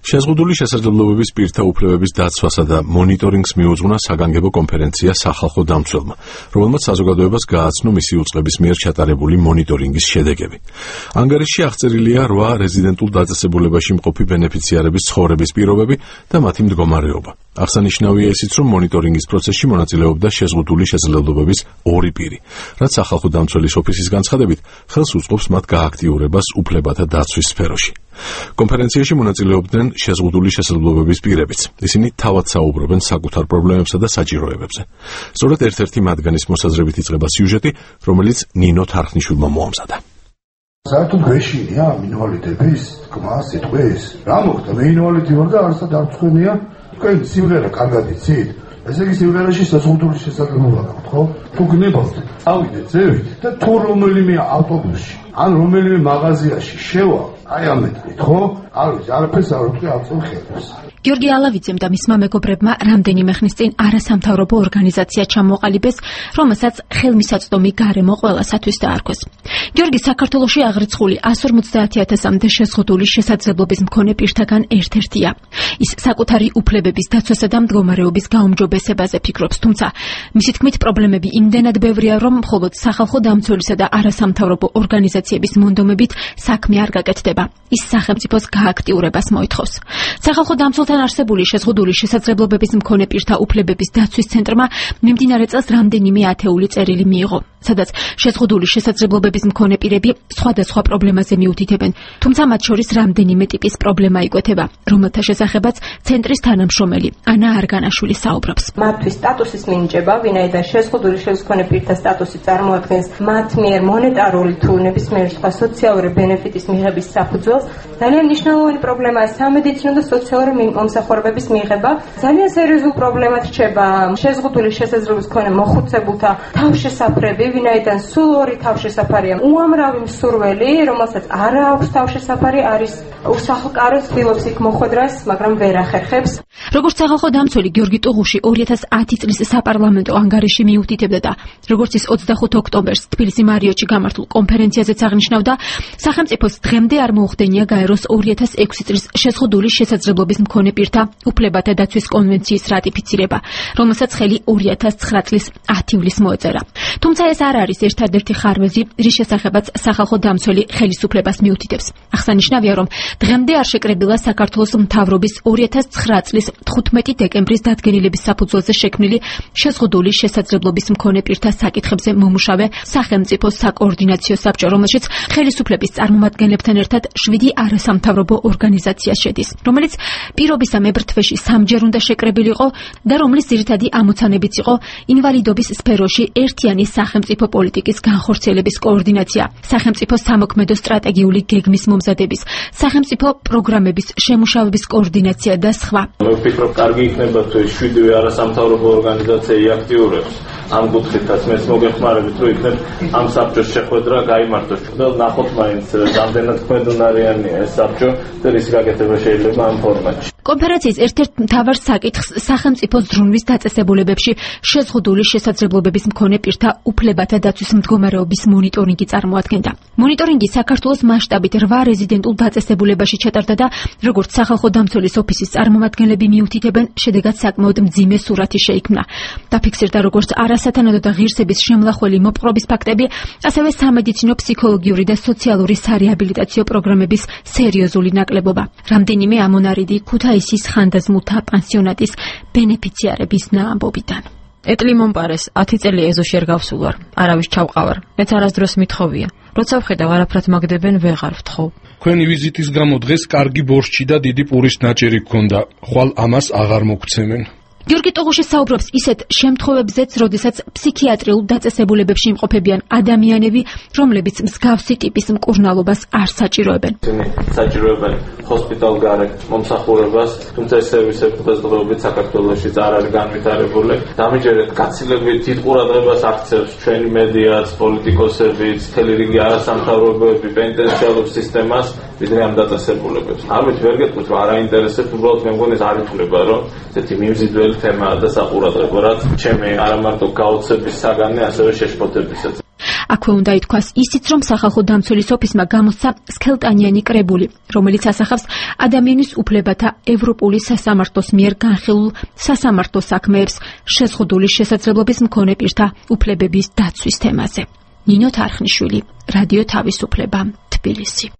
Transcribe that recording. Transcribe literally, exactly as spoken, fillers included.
შეზღუდული შესაძლებლობების პირთა უფლებების დაცვასა და მონიტორინგს მიუძღვნა საგანგებო კონფერენცია სახალხო დამცველმა, რომელმაც საზოგადოებას გააცნო მისი უწყების მიერ ჩატარებული მონიტორინგის შედეგები. ანგარიშში აღწერილია რვა რეზიდენტულ დაწესებულებაში მყოფი ბენეფიციარების ცხოვრების პირობები და მათი მდგომარეობა. აღსანიშნავია ისიც, რომ მონიტორინგის პროცესში მონაწილეობდა შეზღუდული შესაძლებლობების ორი პირი, რაც სახალხო დამცველის ოფისის განცხადებით ხელს უწყობს მათ გააქტიურებას უფლებათა დაცვის სფეროში. კონფერენციაში მონაწილეობდნენ შეზღუდული შესაძლებლობების პირებიც. ისინი თავად საუბრობენ საკუთარ პრობლემებსა და საჭიროებებზე. სწორედ ერთ-ერთი მათგანის მოსაზრებით იწყება სიუჟეტი, რომელიც ნინო თარხნიშვილმა მოამზადა. საერთოდ გვეშინია მინვალიდების თქმა სიტყვის. რა მოხდა? მე ინვალიდი ვარ და არასად არ მწვენია. თქვენ სიმღერა კარგად იცით? ესე იგი სიმღერაში შეზღუდული შესაძლებლობა გაქვთ, ხო? თუ გნებავთ, წავიდეთ, ზევით და თუ რომელიმე ავტობუსში ან რომელიმე მაღაზიაში შევა, აი ამეთქით, ხო? არ ვიცი, არაფერს არ ვიტყვი ამ ხელებს. გიორგი ალავიძემ და მისმა მეგობრებმა რამდენიმე ხნის წინ არასამთავრობო ორგანიზაცია ჩამოყალიბეს, რომელსაც ხელმისაწვდომი გარემო ყველასათვის დაარქვეს. გიორგი საქართველოში აღრიცხული εκατს ორმოცდაათი ათასამდე შეზღუდული შესაძლებლობის მქონე პირთაგან ერთ-ერთია. ის საკუთარი უფლებების დაცვასა და მდგომარეობის გაუმჯობესებაზე ფიქრობს, თუმცა მისი თქმით პრობლემები იმდენად ბევრია, რომ მხოლოდ სახალხო დამცველისა და არასამთავრობო ორგანიზაციების მონდომებით საქმე არ გაკეთდება. ის სახელმწიფოს გააქტიურებას მოითხოვს. სახალხო დამცველთან არსებული შეზღუდული შესაძლებლობების მქონე პირთა უფლებების დაცვის ცენტრმა მიმდინარე წელს რამდენიმე ათეული წერილი მიიღო, სადაც შეზღუდული შესაძლებლობების მქონე პირები სხვადასხვა პრობლემაზე მიუთითებენ, თუმცა მათ შორის რამდენიმე ტიპის პრობლემა იკვეთება, რომელთა შესახებაც ცენტრის თანამშრომელი ანა არგანაშვილი საუბრობს. მათთვის სტატუსის მინიჭება, ვინაიდან შეზღუდული შესაძლებლობის მქონე პირთა სტატუსი წარმოადგენს მათ მიერ მონეტარული თუ ნებისმიერი სხვა სოციალური ბენეფიტის მიღების საფუძველს, ძალიან მნიშვნელოვანი პრობლემაა სამედიცინო და სოციალური მომსახურებების მიღება. ძალიან სერიოზულ პრობლემად რჩება შეზღუდული შესაძლებლობის მქონე მოხუცებულთა თავშესაფრები, ვინაიდან სულ ორი თავშესაფარია. უამრავი მსურველი, რომელსაც არ აქვს თავშესაფარი, არის უსახლკარო, ცდილობს იქ მოხვედრას, მაგრამ ვერ ახერხებს. როგორც სახალხო დამცველი გიორგი ტუღუში ორი ათას ათი წლის საპარლამენტო ანგარიში მიუთითებდა და როგორც ის ოცდახუთ ოქტომბერს თბილისის მარიოტში გამართულ კონფერენციაზეც აღნიშნავდა, სახელმწიფოს დღემდე არ მოუხდენია გაეროს ორი ათას ექვსი წლის შეზღუდული შესაძლებლობის მქონე პირთა უფლებათა დაცვის კონვენციის რატიფიცირება, რომელსაც ხელი ორი ათას ცხრა წლის ათი ივლისს მოეწერა. თუმცა ეს არ არის ერთადერთი ხარვეზი, რის შესახებაც სახალხო დამცველი ხელისუფლებას მიუთითებს. აღსანიშნავია, რომ დღემდე არ შეკრებილა საქართველოს მთავრობის ორი ათას ცხრა წლის თხუთმეტი დეკემბრის დადგენილების საფუძველზე შექმნილი შეზღუდული შესაძლებლობის მქონე პირთა საკითხებზე მომუშავე სახელმწიფო საკოორდინაციო საბჭო, რომელშიც ხელისუფლების წარმომადგენლებთან ერთად შვიდი არასამთავრობო ორგანიზაცია შედის, რომელიც პირობისა მებრძვეში სამჯერ უნდა შეკრებილიყო და რომლის ძირითადი ამოცანებიც იყო ინვალიდობის სფეროში ერთიანი სახელმწიფო პოლიტიკის განხორციელების კოორდინაცია, სახელმწიფო სამოქმედო სტრატეგიული გეგმის მომზადების, სახელმწიფო პროგრამების შემუშავების კოორდინაცია და სხვა. ვფიქრობ, კარგი იქნება თუ შვიდივე არასამთავრობო ორგანიზაცია იაქტიურებს ამ კუთხითაც. მეც მოგეხმარებით, რომ იქნებ ამ საბჭოს შეხვედრა გაიმართოს და ნახოთ მაინც რამდენად ქმედუნარიანია ეს საბჭო და რის გაკეთება შეიძლება ამ ფორმატში. კონფერენციის ერთ-ერთ მთავარ საკითხს სახელმწიფოს ზრუნვის დაწესებულებებში შეზღუდული შესაძლებლობების მქონე პირთა უფლებათა დაცვის მდგომარეობის მონიტორინგი წარმოადგენდა. მონიტორინგი საქართველოს მასშტაბით რვა რეზიდენტულ დაწესებულებაში ჩატარდა და როგორც სახალხო დამცველის ოფისის წარმომადგენლები მიუთითებენ, შედეგად საკმაოდ მძიმე სურათი შეიქმნა. დაფიქსირდა როგორც არასათანადო და ღირსების შემლახველი მოპყრობის ფაქტები, ასევე სამედიცინო, ფსიქოლოგიური და სოციალური სარეაბილიტაციო პროგრამების სერიოზული ნაკლებობა. რამდენიმე ამონარიდი ქუთაისის ხანდაზმულთა პანსიონატის ბენეფიციარების ნაამბობიდან. ეტლი მომპარეს ათი წელი ეზოში არ გავსულ ვარ, არავის ჩავყავარ. მეც არასდროს მithოვია. როცა ვხედავ არაფრად მაგდებენ, ვეღარ ვთხოვ. Ქვენი ვიზიტის გამო დღეს კარგი ბორშჩი და დიდი პურის ნაჭერი გქონდა. ხვალ ამას აღარ მოგცემენ. გიორგი ტუღუში საუბრობს ისეთ შემთხვევებზეც, როდესაც ფსიქიატრიულ დაწესებულებებში იმყოფებიან ადამიანები, რომლებიც მსგავსი ტიპის მკურნალობას არ საჭიროებენ. საჭიროებენ ჰოსპიტალგარეთ მომსახურებას, თუმცა ეს სერვისები დღესდღეობით საქართველოში არ არის განვითარებული. დამიჯერეთ გაცილებით დიდ ყურადღებას აქცევს ჩვენი მედიაც, პოლიტიკოსებიც, მთელი რიგი არასამთავრობოები პენტენციალურ სისტემას ვიდრე ამ დაწესებულებებს. ამით ვერ გეტყვით, რომ არ აინტერესებს, უბრალოდ მე მგონი ეს არ ითვლება, რომ ესეთი მიმზიდველი თემაა და საყურადღებო, რაც ჩემი არა მარტო გაოცების საგანე, ასევე შეშფოთებისაც. აქვე უნდა ითქვას ისიც, რომ სახალხო დამცველის ოფისმა გამოსცა სქელტანიანი კრებული, რომელიც ასახავს ადამიანის უფლებათა ევროპული სასამართლოს მიერ განხილულ სასამართლო საქმეებს შეზღუდული შესაძლებლობის მქონე პირთა უფლებების დაცვის თემაზე. ნინო თარხნიშვილი, რადიო თავისუფლება, თბილისი.